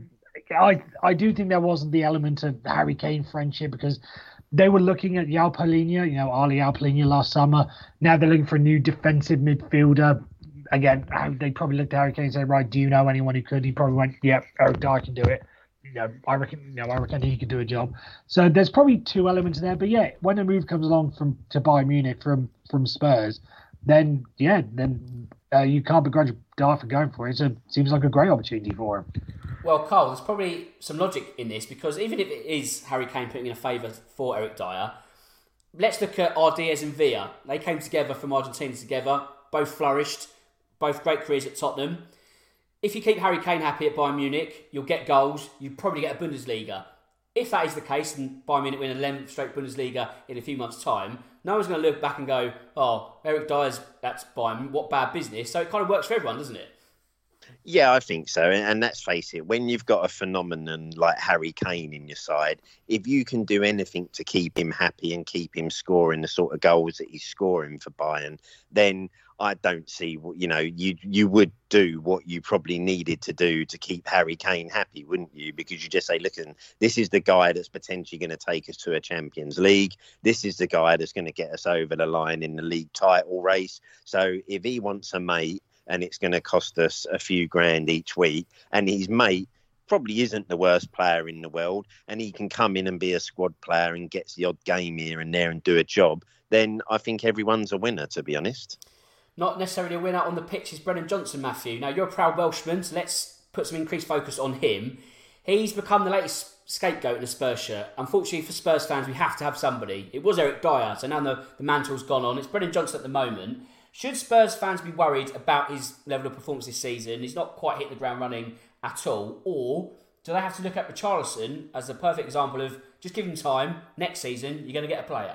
I I do think there wasn't the element of Harry Kane friendship, because they were looking at João Palhinha, you know, Ali João Palhinha last summer. Now they're looking for a new defensive midfielder. Again, they probably looked at Harry Kane and said, right, do you know anyone who could? He probably went, yeah, Eric Dyer can do it. You know, I reckon, you know, I reckon he could do a job. So there's probably two elements there. But yeah, when a move comes along from to Bayern Munich from from Spurs, then yeah, then uh, you can't begrudge Dyer for going for it. So it seems like a great opportunity for him. Well, Carl, there's probably some logic in this, because even if it is Harry Kane putting in a favour for Eric Dyer, let's look at Ardiaz and Villa. They came together from Argentina together, both flourished, both great careers at Tottenham. If you keep Harry Kane happy at Bayern Munich, you'll get goals, you probably get a Bundesliga. If that is the case, and Bayern Munich win an eleventh straight Bundesliga in a few months' time, no one's going to look back and go, oh, Eric Dyer's, that's Bayern, what bad business. So it kind of works for everyone, doesn't it? Yeah, I think so. And let's face it, when you've got a phenomenon like Harry Kane in your side, if you can do anything to keep him happy and keep him scoring the sort of goals that he's scoring for Bayern, then I don't see, you know, you you would do what you probably needed to do to keep Harry Kane happy, wouldn't you? Because you just say, look, this is the guy that's potentially going to take us to a Champions League. This is the guy that's going to get us over the line in the league title race. So if he wants a mate, and it's going to cost us a few grand each week, and his mate probably isn't the worst player in the world, and he can come in and be a squad player and gets the odd game here and there and do a job, then I think everyone's a winner, to be honest. Not necessarily a winner on the pitch is Brendan Johnson, Matthew. Now, you're a proud Welshman, so let's put some increased focus on him. He's become the latest scapegoat in a Spurs shirt. Unfortunately for Spurs fans, we have to have somebody. It was Eric Dyer, so now the, the mantle's gone on. It's Brendan Johnson at the moment. Should Spurs fans be worried about his level of performance this season? He's not quite hit the ground running at all. Or do they have to look at Richarlison as a perfect example of just give him time, next season, you're going to get a player?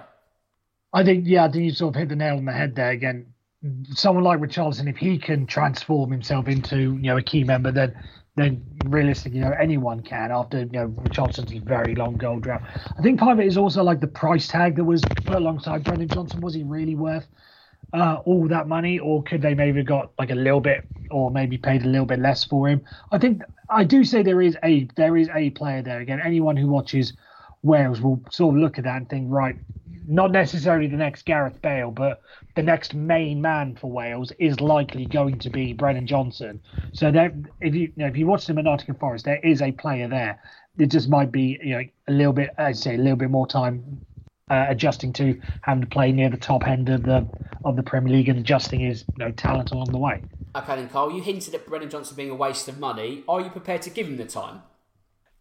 I think, yeah, I think you sort of hit the nail on the head there again. Someone like Richarlison, if he can transform himself into, you know, a key member, then then realistically, you know, anyone can after, you know, Richarlison's very long goal drought. I think part of it is also like the price tag that was put alongside Brendan Johnson. Was he really worth Uh, all that money, or could they maybe got like a little bit, or maybe paid a little bit less for him? I think I do say there is a there is a player there. Again, anyone who watches Wales will sort of look at that and think, right, not necessarily the next Gareth Bale, but the next main man for Wales is likely going to be Brendan Johnson. So that if you, you know, if you watch them at Nottingham Forest, there is a player there. It just might be, you know, a little bit, I'd say, a little bit more time Uh, adjusting to having to play near the top end of the of the Premier League and adjusting his you know, talent along the way. Okay then, Carl, you hinted at Brendan Johnson being a waste of money. Are you prepared to give him the time?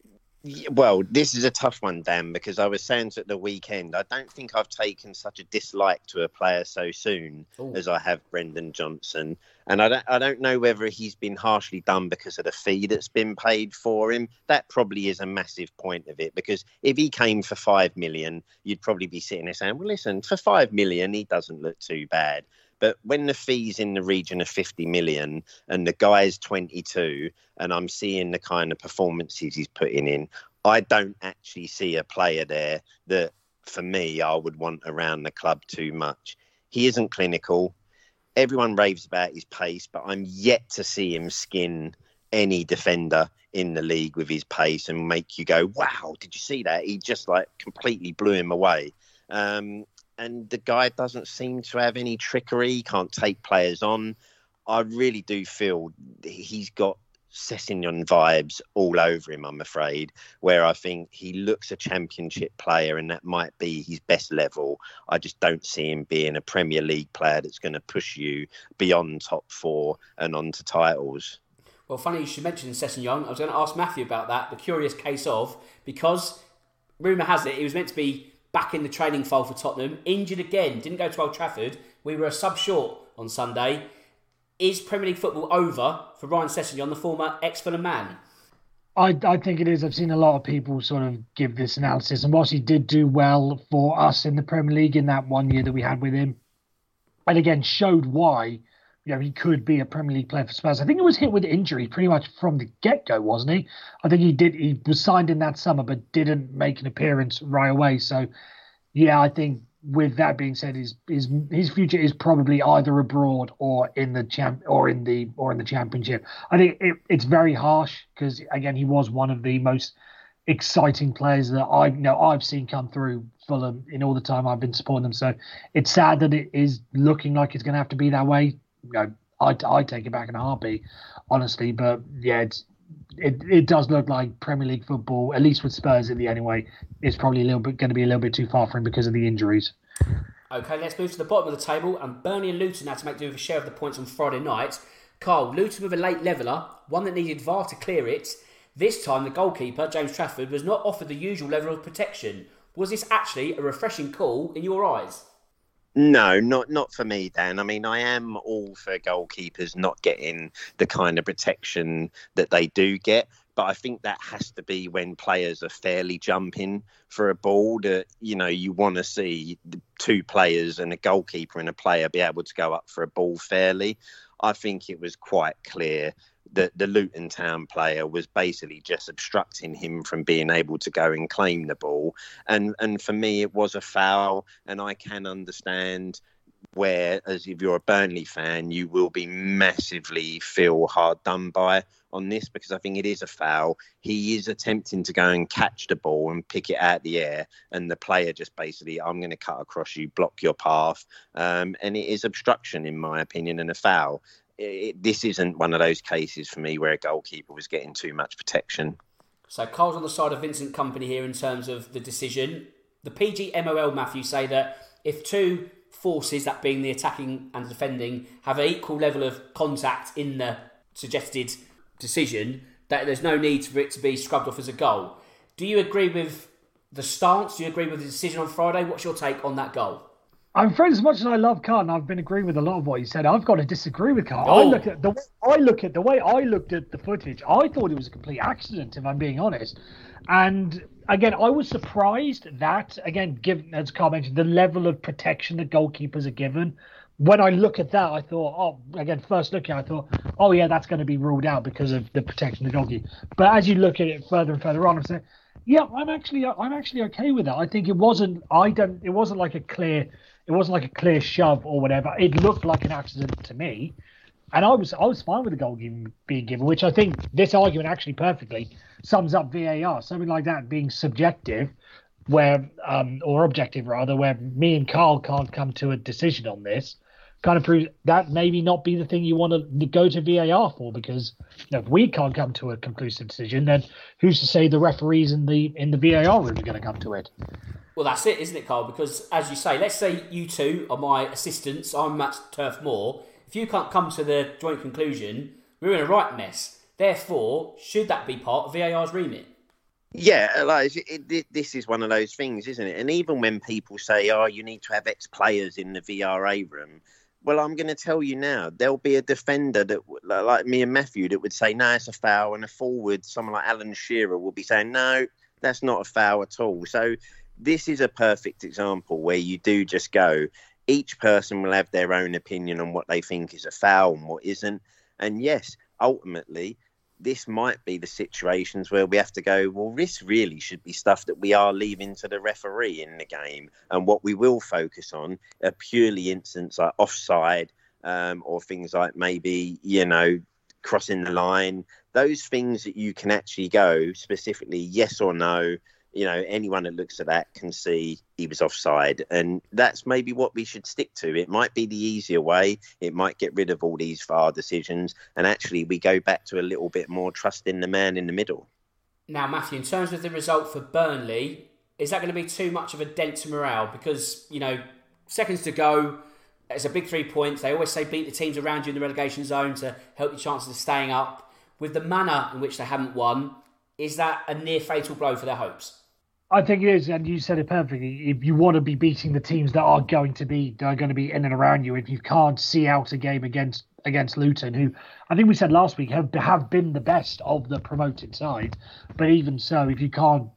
Well, this is a tough one, Dan, because I was saying at the weekend, I don't think I've taken such a dislike to a player so soon Ooh. as I have Brendan Johnson. And I don't, I don't know whether he's been harshly done because of the fee that's been paid for him. That probably is a massive point of it, because if he came for five million, you'd probably be sitting there saying, well, listen, for five million, he doesn't look too bad. But when the fee's in the region of fifty million and the guy's twenty-two and I'm seeing the kind of performances he's putting in, I don't actually see a player there that, for me, I would want around the club too much. He isn't clinical. Everyone raves about his pace, but I'm yet to see him skin any defender in the league with his pace and make you go, wow, did you see that? He just like completely blew him away. Um, And the guy doesn't seem to have any trickery. He can't take players on. I really do feel he's got Sessegnon vibes all over him, I'm afraid, where I think he looks a championship player and that might be his best level. I just don't see him being a Premier League player that's going to push you beyond top four and on to titles. Well, funny you should mention Sessegnon. I was going to ask Matthew about that, the curious case of, because rumour has it he was meant to be back in the training fold for Tottenham, injured again, didn't go to Old Trafford. We were a sub short on Sunday. Is Premier League football over for Ryan Sessegnon, the former ex-Fulham man? I, I think it is. I've seen a lot of people sort of give this analysis, and whilst he did do well for us in the Premier League in that one year that we had with him, and again showed why, you know, he could be a Premier League player for Spurs. I think he was hit with injury pretty much from the get-go, wasn't he? I think he did. He was signed in that summer, but didn't make an appearance right away. So, yeah, I think with that being said, his his his future is probably either abroad or in the champ or in the or in the Championship. I think it, it's very harsh because again, he was one of the most exciting players that I you know I've seen come through Fulham in all the time I've been supporting them. So it's sad that it is looking like it's going to have to be that way. You know, I I take it back in a heartbeat, honestly. But yeah, it's it it does look like Premier League football, at least with Spurs in the anyway, is probably a little bit going to be a little bit too far for him because of the injuries. Okay, let's move to the bottom of the table, and Burnley and Luton had to make do with a share of the points on Friday night. Carl, Luton with a late leveller, one that needed V A R to clear it. This time, the goalkeeper, James Trafford, was not offered the usual level of protection. Was this actually a refreshing call in your eyes? No, not not for me, Dan. I mean, I am all for goalkeepers not getting the kind of protection that they do get. But I think that has to be when players are fairly jumping for a ball that, you know, you want to see two players and a goalkeeper and a player be able to go up for a ball fairly. I think it was quite clear that the Luton Town player was basically just obstructing him from being able to go and claim the ball. And and for me, it was a foul. And I can understand where, as if you're a Burnley fan, you will be massively feel hard done by on this, because I think it is a foul. He is attempting to go and catch the ball and pick it out of the air, and the player just basically, I'm going to cut across you, block your path. Um, and it is obstruction, in my opinion, and a foul. It, this isn't one of those cases for me where a goalkeeper was getting too much protection. So Carl's on the side of Vincent Kompany here in terms of the decision. The P G M O L, Matthew, say that if two forces, that being the attacking and the defending, have an equal level of contact in the suggested decision, that there's no need for it to be scrubbed off as a goal. Do you agree with the stance? Do you agree with the decision on Friday? What's your take on that goal? I'm afraid, as much as I love Carl, and I've been agreeing with a lot of what he said, I've got to disagree with Carl. Oh. I look at the way I look at the way I looked at the footage. I thought it was a complete accident, if I'm being honest. And again, I was surprised that, again, given, as Carl mentioned, the level of protection that goalkeepers are given. When I look at that, I thought, oh, again, first looking, I thought, oh yeah, that's going to be ruled out because of the protection of the goalkeeper. But as you look at it further and further on, I'm saying, yeah, I'm actually, I'm actually okay with that. I think it wasn't, I don't, it wasn't like a clear, it wasn't like a clear shove or whatever. It looked like an accident to me, and I was, I was fine with the goal being given, which I think this argument actually perfectly sums up V A R. Something like that being subjective, where, um, or objective rather, where me and Carl can't come to a decision on this. Kind of proves that maybe not be the thing you want to go to V A R for, because you know, if we can't come to a conclusive decision, then who's to say the referees in the in the V A R room are going to come to it? Well, that's it, isn't it, Carl? Because as you say, let's say you two are my assistants, I'm Matt Turf Moore. If you can't come to the joint conclusion, we're in a right mess. Therefore, should that be part of V A R's remit? Yeah, like it, it, this is one of those things, isn't it? And even when people say, "Oh, you need to have ex-players in the V R A room," well, I'm going to tell you now, there'll be a defender that, like me and Matthew, that would say, "No, it's a foul," and a forward, someone like Alan Shearer, will be saying, "No, that's not a foul at all." So this is a perfect example where you do just go. Each person will have their own opinion on what they think is a foul and what isn't. And yes, ultimately, this might be the situations where we have to go, well, this really should be stuff that we are leaving to the referee in the game. And what we will focus on are purely incidents like offside um, or things like maybe, you know, crossing the line. Those things that you can actually go specifically yes or no. You know, anyone that looks at that can see he was offside. And that's maybe what we should stick to. It might be the easier way. It might get rid of all these V A R decisions. And actually, we go back to a little bit more trust in the man in the middle. Now, Matthew, in terms of the result for Burnley, is that going to be too much of a dent to morale? Because, you know, seconds to go, it's a big three points. They always say beat the teams around you in the relegation zone to help your chances of staying up. With the manner in which they haven't won, is that a near fatal blow for their hopes? I think it is, and you said it perfectly. If you want to be beating the teams that are going to be that are going to be in and around you, if you can't see out a game against against Luton, who I think we said last week have have been the best of the promoted side, but even so, if you can't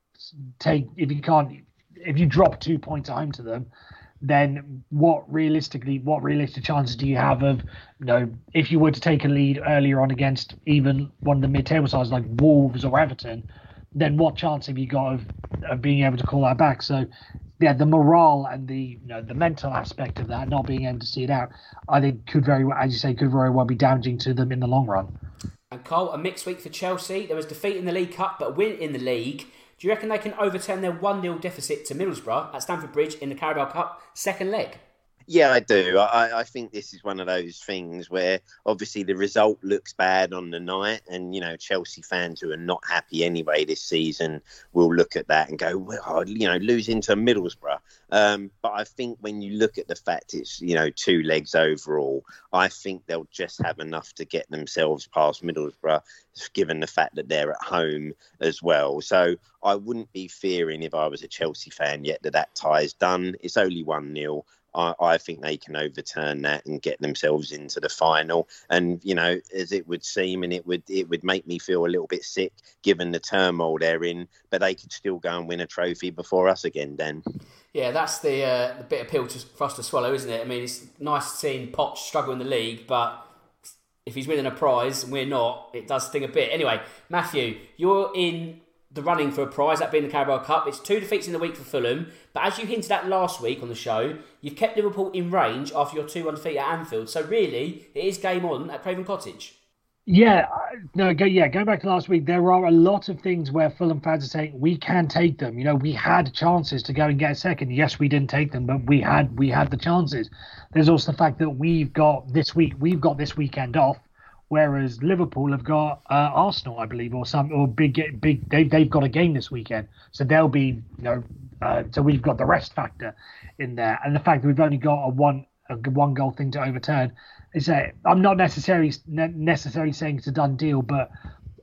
take, if you can't, if you drop two points at home to them, then what realistically, what realistic chances do you have of, you know, if you were to take a lead earlier on against even one of the mid-table sides like Wolves or Everton? Then what chance have you got of, of being able to call that back? So, yeah, the morale and the you know the mental aspect of that, not being able to see it out, I think could very well, as you say, could very well be damaging to them in the long run. And Cole, a mixed week for Chelsea. There was defeat in the League Cup, but a win in the league. Do you reckon they can overturn their one nil deficit to Middlesbrough at Stamford Bridge in the Carabao Cup second leg? Yeah, I do. I, I think this is one of those things where obviously the result looks bad on the night, and you know Chelsea fans who are not happy anyway this season will look at that and go, well, you know, losing to Middlesbrough. Um, but I think when you look at the fact it's you know two legs overall, I think they'll just have enough to get themselves past Middlesbrough, given the fact that they're at home as well. So I wouldn't be fearing if I was a Chelsea fan yet that that tie's done. It's only one nil. I, I think they can overturn that and get themselves into the final. And, you know, as it would seem, and it would it would make me feel a little bit sick given the turmoil they're in, but they could still go and win a trophy before us again, Dan. Yeah, that's the, uh, the bit of pill to, for us to swallow, isn't it? I mean, it's nice seeing Poch struggle in the league, but if he's winning a prize and we're not, it does sting a bit. Anyway, Matthew, you're in the running for a prize, that being the Carabao Cup. It's two defeats in the week for Fulham, but as you hinted at last week on the show, you've kept Liverpool in range after your two one defeat at Anfield. So really, it is game on at Craven Cottage. Yeah, no, go, yeah. Going back to last week, there are a lot of things where Fulham fans are saying we can take them. You know, we had chances to go and get a second. Yes, we didn't take them, but we had we had the chances. There's also the fact that we've got this week, we've got this weekend off. Whereas Liverpool have got uh, Arsenal, I believe, or some or big big. They they've got a game this weekend, so they'll be you know. Uh, so we've got the rest factor in there, and the fact that we've only got a one a one goal thing to overturn. Is that I'm not necessarily necessarily saying it's a done deal, but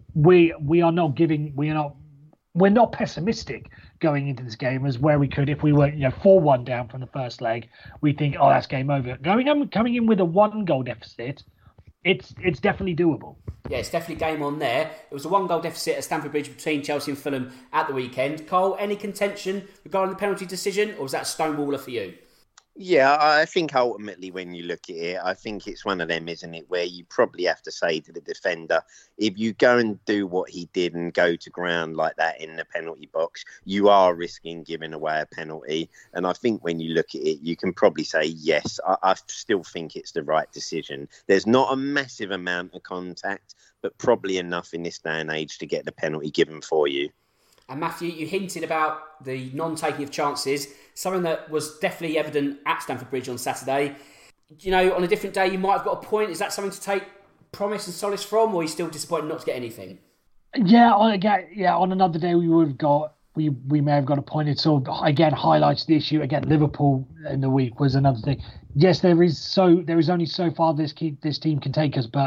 we we are not giving we are not we're not pessimistic going into this game as where we could if we were you know four one down from the first leg. We think oh that's game over. Going in, coming in with a one goal deficit. It's it's definitely doable. Yeah, it's definitely game on there. It was a one-goal deficit at Stamford Bridge between Chelsea and Fulham at the weekend. Cole, any contention regarding the penalty decision, or was that stonewaller for you? Yeah, I think ultimately when you look at it, I think it's one of them, isn't it, where you probably have to say to the defender, if you go and do what he did and go to ground like that in the penalty box, you are risking giving away a penalty. And I think when you look at it, you can probably say, yes, I, I still think it's the right decision. There's not a massive amount of contact, but probably enough in this day and age to get the penalty given for you. And Matthew, you hinted about the non-taking of chances, something that was definitely evident at Stamford Bridge on Saturday. You know, on a different day, you might have got a point. Is that something to take promise and solace from, or are you still disappointed not to get anything? Yeah, on again, yeah, on another day we would have got, we we may have got a point. It sort of again highlights the issue. Again, Liverpool in the week was another thing. Yes, there is so there is only so far this key, this team can take us, but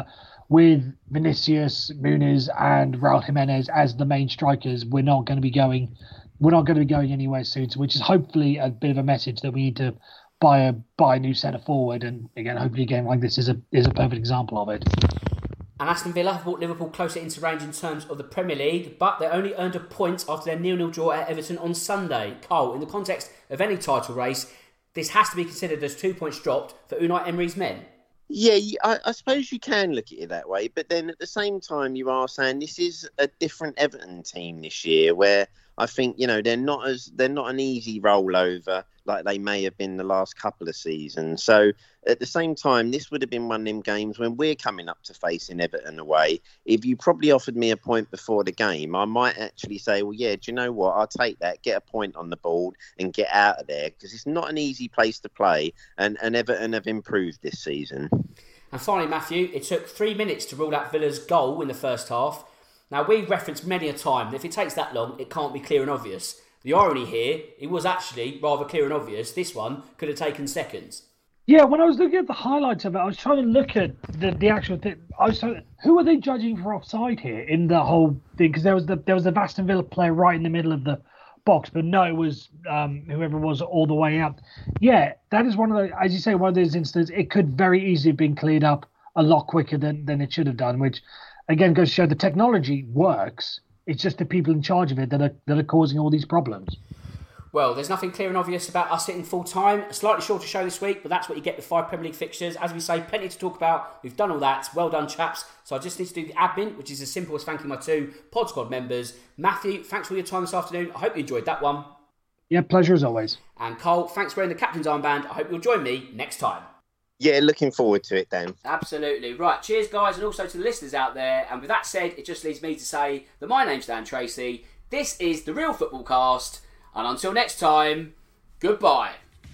with Vinicius, Muniz, and Raul Jimenez as the main strikers, we're not going to be going, we're not going to be going anywhere soon. So, which is hopefully a bit of a message that we need to buy a buy a new centre forward. And again, hopefully, a game like this is a is a perfect example of it. And Aston Villa have brought Liverpool closer into range in terms of the Premier League, but they only earned a point after their nil nil draw at Everton on Sunday. Cole, in the context of any title race, this has to be considered as two points dropped for Unai Emery's men. Yeah, I, I suppose you can look at it that way, but then at the same time you are saying this is a different Everton team this year, where I think, you know, they're not as they're not an easy rollover like they may have been the last couple of seasons. So at the same time, this would have been one of them games when we're coming up to facing Everton away. If you probably offered me a point before the game, I might actually say, well, yeah, do you know what? I'll take that, get a point on the board and get out of there, because it's not an easy place to play, and, and Everton have improved this season. And finally, Matthew, it took three minutes to rule out Villa's goal in the first half. Now, we've referenced many a time that if it takes that long, it can't be clear and obvious. The irony here, it was actually rather clear and obvious. This one could have taken seconds. Yeah, when I was looking at the highlights of it, I was trying to look at the, the actual thing. I was trying, who are they judging for offside here in the whole thing? Because there was the there was the Aston Villa player right in the middle of the box, but no, it was um, whoever it was all the way out. Yeah, that is one of the, as you say, one of those instances. It could very easily have been cleared up a lot quicker than than it should have done, which again goes to show the technology works. It's just the people in charge of it that are that are causing all these problems. Well, there's nothing clear and obvious about us hitting full time. A slightly shorter show this week, but that's what you get with five Premier League fixtures. As we say, plenty to talk about. We've done all that. Well done, chaps. So I just need to do the admin, which is as simple as thanking my two Pod Squad members. Matthew, thanks for your time this afternoon. I hope you enjoyed that one. Yeah, pleasure as always. And Cole, thanks for wearing the captain's armband. I hope you'll join me next time. Yeah, looking forward to it, Dan. Absolutely. Right, cheers, guys, and also to the listeners out there. And with that said, it just leaves me to say that my name's Dan Tracy. This is The Real Football Cast. And until next time, goodbye.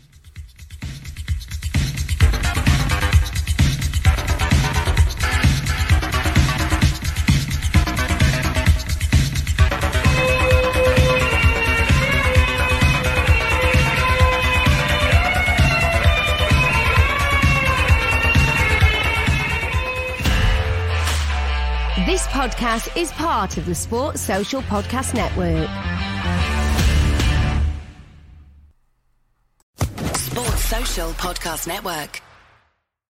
This podcast is part of the Sports Social Podcast Network. Sports Social Podcast Network.